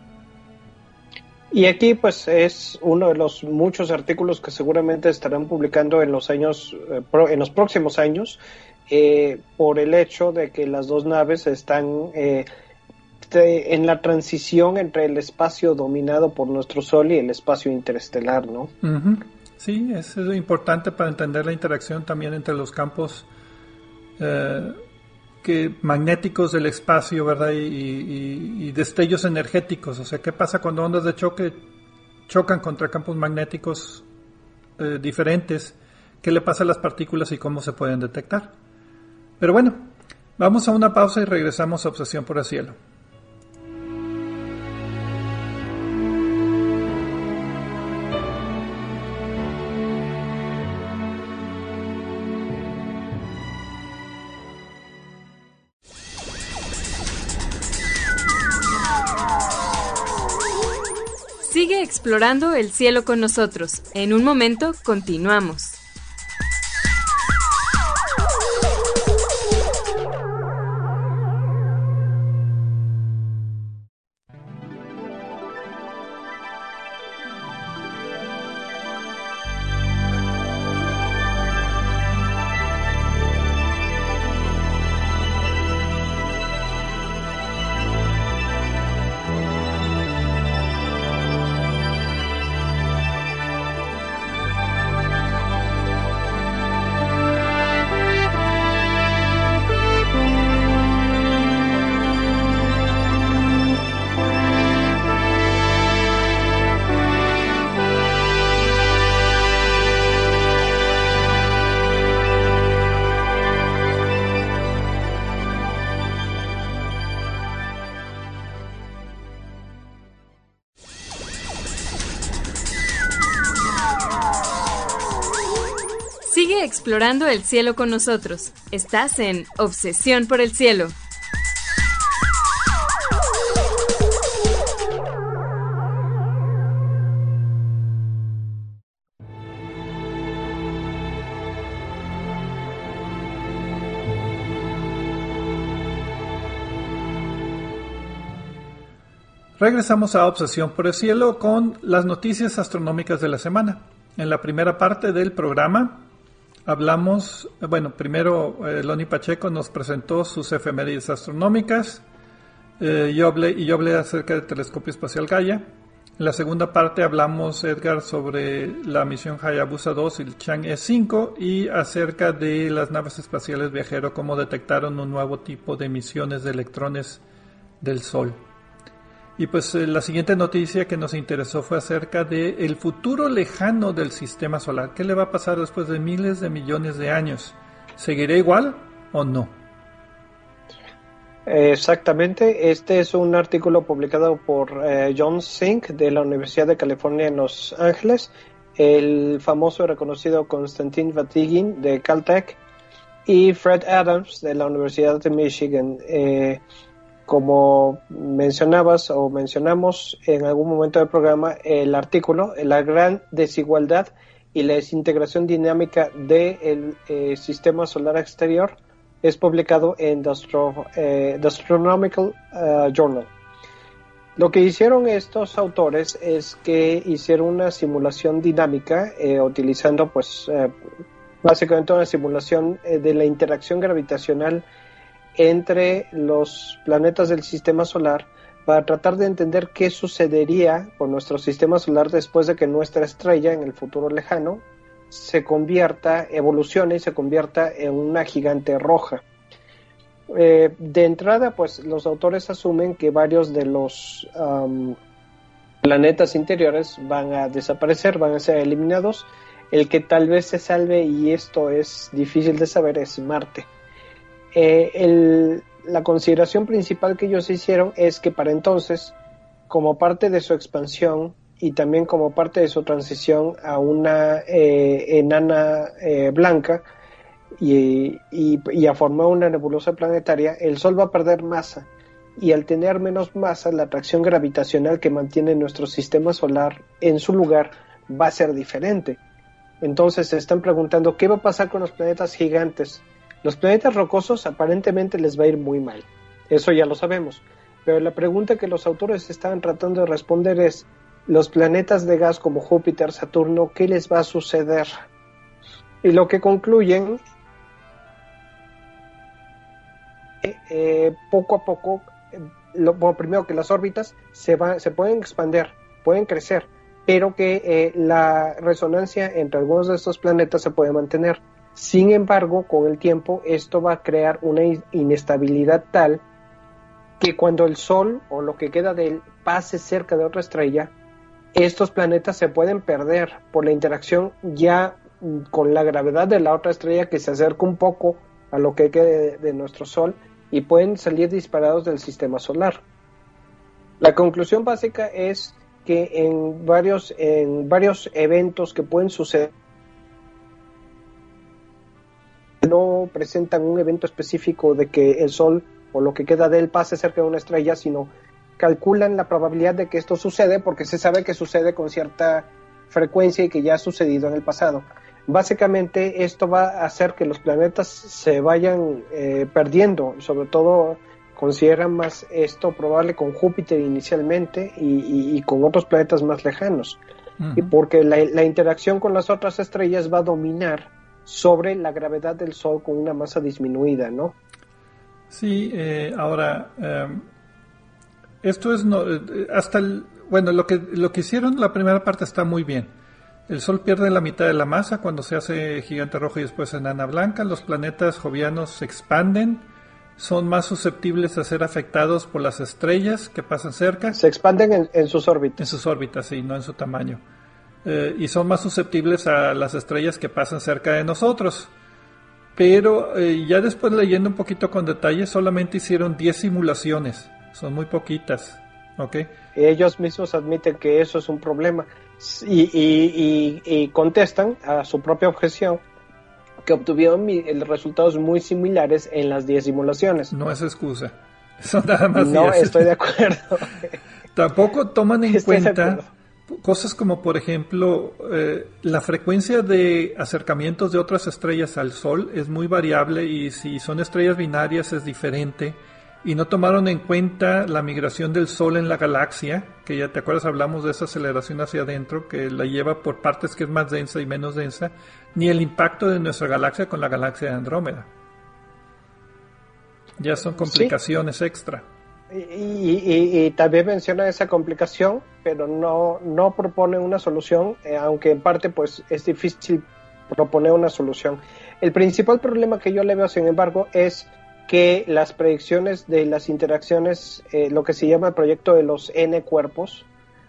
Y aquí pues es uno de los muchos artículos que seguramente estarán publicando en los años en los próximos años por el hecho de que las dos naves están en la transición entre el espacio dominado por nuestro Sol y el espacio interestelar, ¿no? Uh-huh. Sí, es importante para entender la interacción también entre los campos magnéticos del espacio, ¿verdad? Y destellos energéticos. O sea, ¿qué pasa cuando ondas de choque chocan contra campos magnéticos diferentes? ¿Qué le pasa a las partículas y cómo se pueden detectar? Pero bueno, vamos a una pausa y regresamos a Obsesión por el Cielo. Sigue explorando el cielo con nosotros. En un momento, continuamos. Sigue explorando el cielo con nosotros. Estás en Obsesión por el Cielo. Regresamos a Obsesión por el Cielo con las noticias astronómicas de la semana. En la primera parte del programa hablamos, primero Loni Pacheco nos presentó sus efemérides astronómicas. Yo hablé acerca del telescopio espacial Gaia. En la segunda parte hablamos, Edgar, sobre la misión Hayabusa 2 y el Chang'e 5 y acerca de las naves espaciales viajeras, cómo detectaron un nuevo tipo de emisiones de electrones del Sol. Y pues la siguiente noticia que nos interesó fue acerca del futuro lejano del sistema solar. ¿Qué le va a pasar después de miles de millones de años? ¿Seguirá igual o no? Exactamente, este es un artículo publicado por John Zink de la Universidad de California en Los Ángeles, el famoso y reconocido Konstantin Batygin de Caltech y Fred Adams de la Universidad de Michigan. Como mencionabas o mencionamos en algún momento del programa, el artículo, la gran desigualdad y la desintegración dinámica del sistema solar exterior, es publicado en The Astronomical Journal. Lo que hicieron estos autores es que hicieron una simulación dinámica utilizando básicamente una simulación de la interacción gravitacional entre los planetas del sistema solar para tratar de entender qué sucedería con nuestro sistema solar después de que nuestra estrella en el futuro lejano evolucione y se convierta en una gigante roja. De entrada, pues los autores asumen que varios de los planetas interiores van a desaparecer, van a ser eliminados. El que tal vez se salve, y esto es difícil de saber, es Marte. La consideración principal que ellos hicieron es que para entonces, como parte de su expansión y también como parte de su transición a una enana blanca y a formar una nebulosa planetaria, el Sol va a perder masa, y al tener menos masa, la atracción gravitacional que mantiene nuestro sistema solar en su lugar va a ser diferente. Entonces se están preguntando qué va a pasar con los planetas gigantes. Los planetas rocosos aparentemente les va a ir muy mal, eso ya lo sabemos, pero la pregunta que los autores estaban tratando de responder es: los planetas de gas como Júpiter, Saturno, ¿qué les va a suceder? Y lo que concluyen, poco a poco, primero que las órbitas se pueden expandir, pueden crecer, pero que la resonancia entre algunos de estos planetas se puede mantener. Sin embargo, con el tiempo, esto va a crear una inestabilidad tal que cuando el Sol, o lo que queda de él, pase cerca de otra estrella, estos planetas se pueden perder por la interacción ya con la gravedad de la otra estrella que se acerca un poco a lo que quede de nuestro Sol, y pueden salir disparados del sistema solar. La conclusión básica es que en varios eventos que pueden suceder, no presentan un evento específico de que el Sol o lo que queda de él pase cerca de una estrella, sino calculan la probabilidad de que esto sucede porque se sabe que sucede con cierta frecuencia y que ya ha sucedido en el pasado. Básicamente esto va a hacer que los planetas se vayan perdiendo, sobre todo consideran más esto probable con Júpiter inicialmente y con otros planetas más lejanos, y porque la interacción con las otras estrellas va a dominar sobre la gravedad del Sol con una masa disminuida, ¿no? Sí, ahora esto es lo que hicieron la primera parte está muy bien. El Sol pierde la mitad de la masa cuando se hace gigante rojo y después enana blanca. Los planetas jovianos se expanden, son más susceptibles a ser afectados por las estrellas que pasan cerca. Se expanden en sus órbitas. En sus órbitas, sí, no en su tamaño. Y son más susceptibles a las estrellas que pasan cerca de nosotros. Pero ya después, leyendo un poquito con detalle, solamente hicieron 10 simulaciones. Son muy poquitas, ¿ok? Ellos mismos admiten que eso es un problema y contestan a su propia objeción que obtuvieron resultados muy similares en las 10 simulaciones. No es excusa, son nada más 10. No, estoy de acuerdo. Tampoco toman en cuenta cosas como, por ejemplo, la frecuencia de acercamientos de otras estrellas al Sol es muy variable, y si son estrellas binarias es diferente. y no tomaron en cuenta la migración del Sol en la galaxia, que ya te acuerdas, hablamos de esa aceleración hacia adentro, que la lleva por partes que es más densa y menos densa, ni el impacto de nuestra galaxia con la galaxia de Andrómeda. Ya son complicaciones extra. Y también menciona esa complicación, pero no propone una solución, aunque en parte pues es difícil proponer una solución. El principal problema que yo le veo, sin embargo, es que las predicciones de las interacciones, lo que se llama el proyecto de los N cuerpos,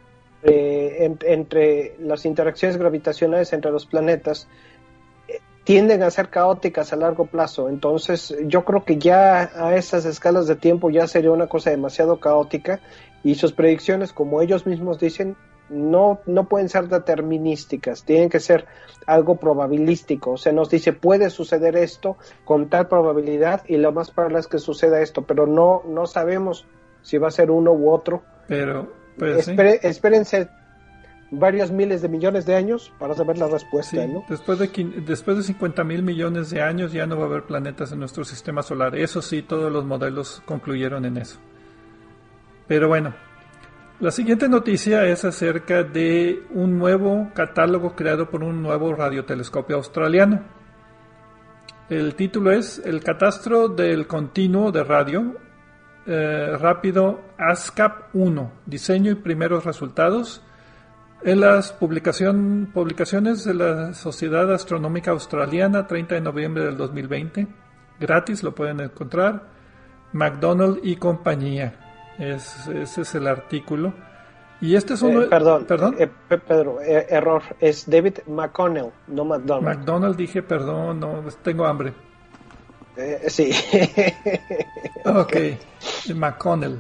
entre las interacciones gravitacionales entre los planetas, tienden a ser caóticas a largo plazo. Entonces yo creo que ya a esas escalas de tiempo ya sería una cosa demasiado caótica, y sus predicciones, como ellos mismos dicen, no pueden ser determinísticas, tienen que ser algo probabilístico. O sea, nos dice, puede suceder esto con tal probabilidad, y lo más probable es que suceda esto, pero no sabemos si va a ser uno u otro. Pero pues, espérense varios miles de millones de años para saber la respuesta, sí, ¿no? Después de 50,000 millones de años ya no va a haber planetas en nuestro sistema solar. Eso sí, todos los modelos concluyeron en eso. Pero bueno, la siguiente noticia es acerca de un nuevo catálogo creado por un nuevo radiotelescopio australiano. El título es El catastro del continuo de radio rápido ASCAP-1, diseño y primeros resultados, en las publicaciones de la Sociedad Astronómica Australiana, 30 de noviembre del 2020. Gratis, lo pueden encontrar. McDonald y compañía. Ese es el artículo. Y este es uno... Perdón. Pedro, error. Es David McConnell, no McDonald. McDonald, dije, perdón, no, tengo hambre. Sí. Ok, McConnell.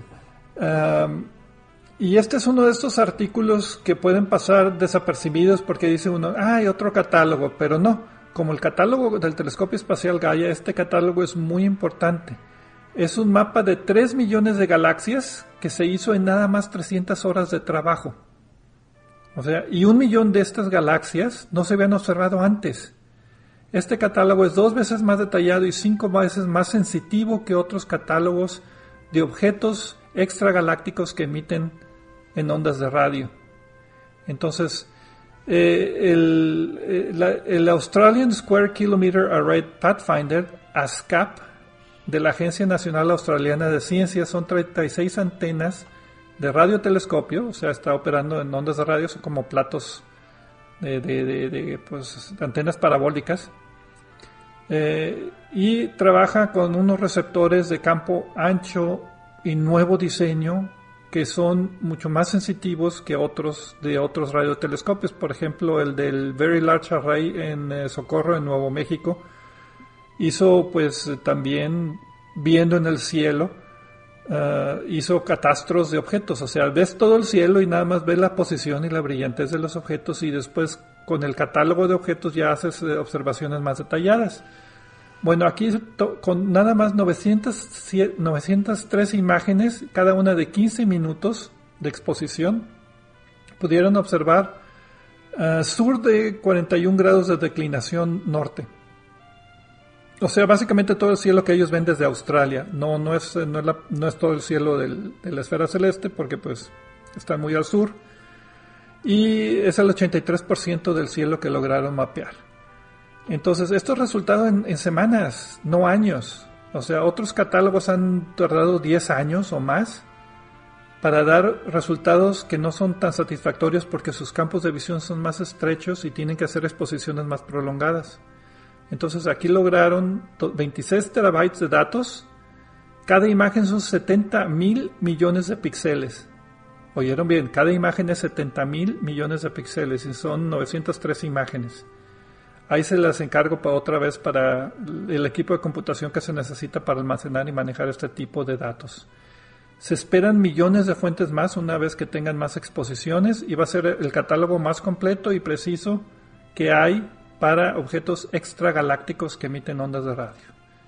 Y este es uno de estos artículos que pueden pasar desapercibidos porque dice uno, hay otro catálogo, pero no. Como el catálogo del telescopio espacial Gaia, este catálogo es muy importante. Es un mapa de 3 millones de galaxias que se hizo en nada más 300 horas de trabajo. O sea, y 1 millón de estas galaxias no se habían observado antes. Este catálogo es 2 veces más detallado y 5 veces más sensitivo que otros catálogos de objetos extragalácticos que emiten en ondas de radio. Entonces, el Australian Square Kilometer Array Pathfinder, ASCAP, de la Agencia Nacional Australiana de Ciencias, son 36 antenas de radiotelescopio, o sea, está operando en ondas de radio, son como platos de antenas parabólicas, y trabaja con unos receptores de campo ancho y nuevo diseño que son mucho más sensitivos que otros radiotelescopios. Por ejemplo, el del Very Large Array en Socorro, en Nuevo México, hizo pues también, viendo en el cielo, hizo catastros de objetos. O sea, ves todo el cielo y nada más ves la posición y la brillantez de los objetos, y después con el catálogo de objetos ya haces observaciones más detalladas. Bueno, aquí con nada más 903 imágenes, cada una de 15 minutos de exposición, pudieron observar sur de 41 grados de declinación norte. O sea, básicamente todo el cielo que ellos ven desde Australia. No es todo el cielo de la esfera celeste, porque pues está muy al sur. Y es el 83% del cielo que lograron mapear. Entonces, esto ha resultado en semanas, no años. O sea, otros catálogos han tardado 10 años o más para dar resultados que no son tan satisfactorios porque sus campos de visión son más estrechos y tienen que hacer exposiciones más prolongadas. Entonces, aquí lograron 26 terabytes de datos. Cada imagen son 70,000 millones de píxeles. Oyeron bien, cada imagen es 70,000 millones de píxeles y son 903 imágenes. Ahí se las encargo para otra vez para el equipo de computación que se necesita para almacenar y manejar este tipo de datos. Se esperan millones de fuentes más una vez que tengan más exposiciones, y va a ser el catálogo más completo y preciso que hay para objetos extragalácticos que emiten ondas de radio.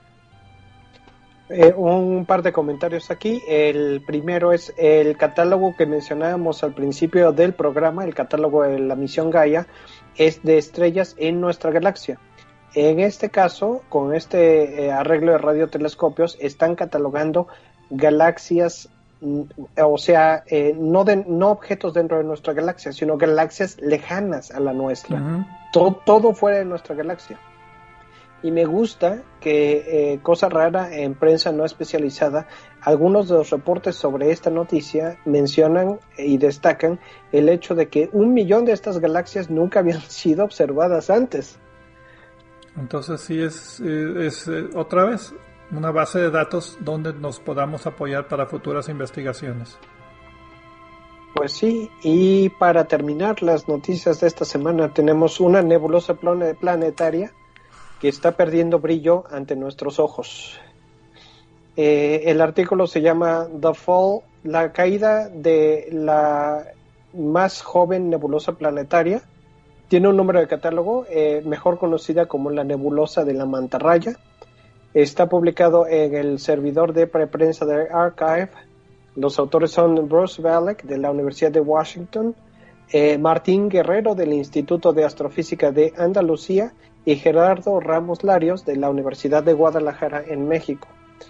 Un par de comentarios aquí. El primero es el catálogo que mencionábamos al principio del programa, el catálogo de la misión Gaia, es de estrellas en nuestra galaxia. En este caso, con este arreglo de radiotelescopios, están catalogando galaxias, o sea, no objetos dentro de nuestra galaxia, sino galaxias lejanas a la nuestra. Todo fuera de nuestra galaxia. Y me gusta que, cosa rara, en prensa no especializada, algunos de los reportes sobre esta noticia mencionan y destacan el hecho de que 1 millón de estas galaxias nunca habían sido observadas antes. Entonces sí es otra vez una base de datos donde nos podamos apoyar para futuras investigaciones. Pues sí, y para terminar las noticias de esta semana tenemos una nebulosa planetaria que está perdiendo brillo ante nuestros ojos. El artículo se llama The Fall, la caída de la más joven nebulosa planetaria. Tiene un número de catálogo, mejor conocida como la nebulosa de la mantarraya. Está publicado en el servidor de preprensa de Archive. Los autores son Bruce Valek de la Universidad de Washington, Martín Guerrero del Instituto de Astrofísica de Andalucía y Gerardo Ramos Larios de la Universidad de Guadalajara en México.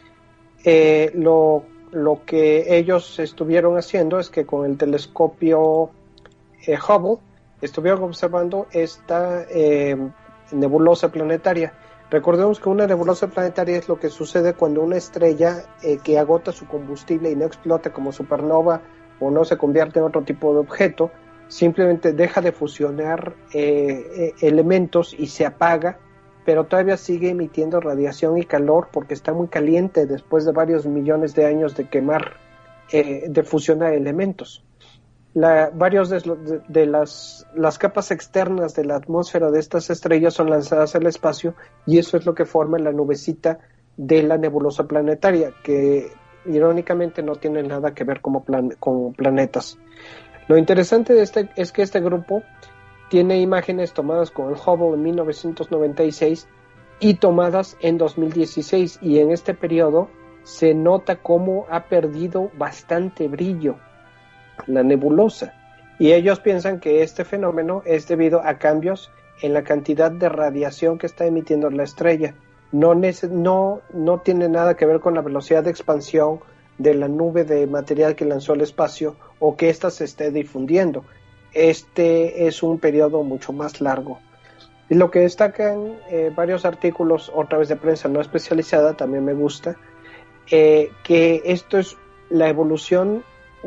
Lo que ellos estuvieron haciendo es que con el telescopio Hubble estuvieron observando esta nebulosa planetaria. Recordemos que una nebulosa planetaria es lo que sucede cuando una estrella que agota su combustible y no explota como supernova o no se convierte en otro tipo de objeto, simplemente deja de fusionar elementos y se apaga, pero todavía sigue emitiendo radiación y calor porque está muy caliente después de varios millones de años de quemar, de fusionar elementos. Varios de las capas externas de la atmósfera de estas estrellas son lanzadas al espacio y eso es lo que forma la nubecita de la nebulosa planetaria, que irónicamente no tiene nada que ver con planetas. Lo interesante de es que este grupo tiene imágenes tomadas con el Hubble en 1996 y tomadas en 2016, y en este periodo se nota cómo ha perdido bastante brillo la nebulosa, y ellos piensan que este fenómeno es debido a cambios en la cantidad de radiación que está emitiendo la estrella. No tiene nada que ver con la velocidad de expansión de la nube de material que lanzó al espacio o que ésta se esté difundiendo. Este es un periodo mucho más largo. Y lo que destacan varios artículos, otra vez de prensa no especializada, también me gusta, que esto es la evolución,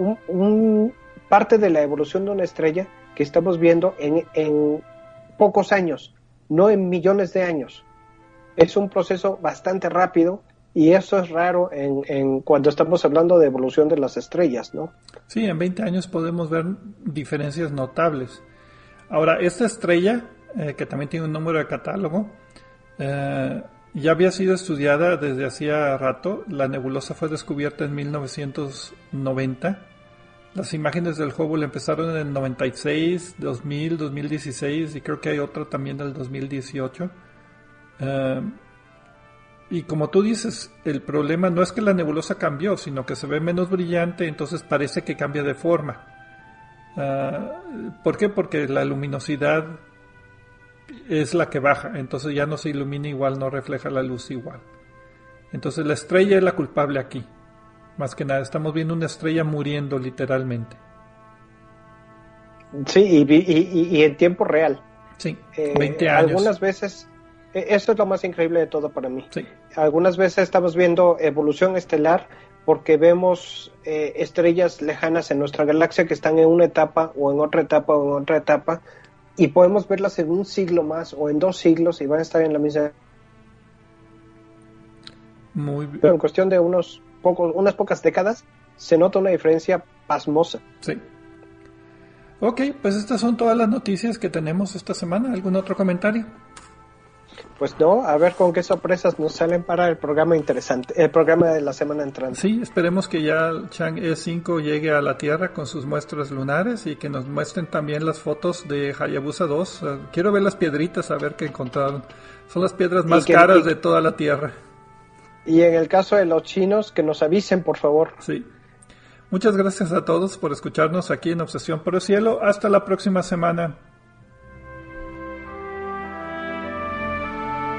parte de la evolución de una estrella que estamos viendo en pocos años, no en millones de años. Es un proceso bastante rápido y eso es raro en cuando estamos hablando de evolución de las estrellas, ¿no? Sí, en 20 años podemos ver diferencias notables. Ahora, esta estrella, que también tiene un número de catálogo, ya había sido estudiada desde hacía rato. La nebulosa fue descubierta en 1990. Las imágenes del Hubble empezaron en el 96, 2000, 2016 y creo que hay otra también del 2018. Y como tú dices, el problema no es que la nebulosa cambió, sino que se ve menos brillante, entonces parece que cambia de forma. ¿Por qué? Porque la luminosidad es la que baja, entonces ya no se ilumina igual, no refleja la luz igual. Entonces la estrella es la culpable aquí. Más que nada, estamos viendo una estrella muriendo literalmente. Sí, y en tiempo real. Sí, 20 años. Algunas veces, eso es lo más increíble de todo para mí. Sí. Algunas veces estamos viendo evolución estelar porque vemos estrellas lejanas en nuestra galaxia que están en una etapa o en otra etapa o en otra etapa, y podemos verlas en un siglo más o en 2 siglos y van a estar en la misma. Muy bien. Pero en cuestión de unas pocas décadas se nota una diferencia pasmosa. Sí. Ok, pues estas son todas las noticias que tenemos esta semana. ¿Algún otro comentario? Pues no, a ver con qué sorpresas nos salen para el programa interesante, el programa de la semana entrante. Sí, esperemos que ya Chang'e 5 llegue a la Tierra con sus muestras lunares y que nos muestren también las fotos de Hayabusa 2. Quiero ver las piedritas, a ver qué encontraron. Son las piedras más caras de toda la Tierra. Y en el caso de los chinos, que nos avisen, por favor. Sí. Muchas gracias a todos por escucharnos aquí en Obsesión por el Cielo. Hasta la próxima semana.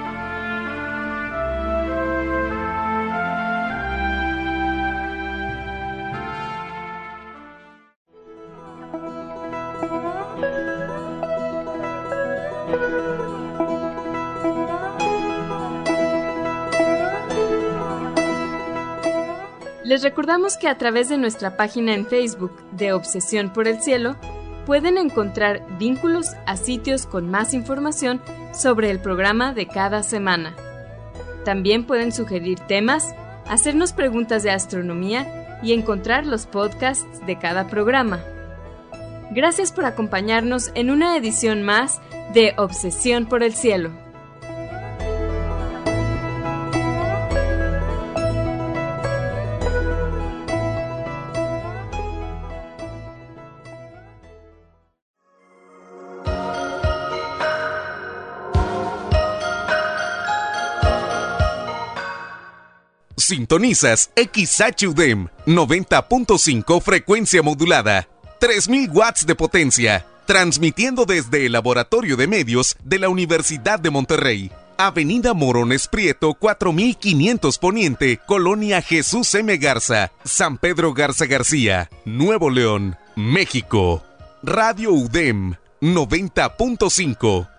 Les recordamos que a través de nuestra página en Facebook de Obsesión por el Cielo pueden encontrar vínculos a sitios con más información sobre el programa de cada semana. También pueden sugerir temas, hacernos preguntas de astronomía y encontrar los podcasts de cada programa. Gracias por acompañarnos en una edición más de Obsesión por el Cielo. Sintonizas XHUDEM 90.5 frecuencia modulada, 3000 watts de potencia, transmitiendo desde el Laboratorio de Medios de la Universidad de Monterrey, Avenida Morones Prieto 4500 Poniente, Colonia Jesús M. Garza, San Pedro Garza García, Nuevo León, México. Radio UDEM 90.5.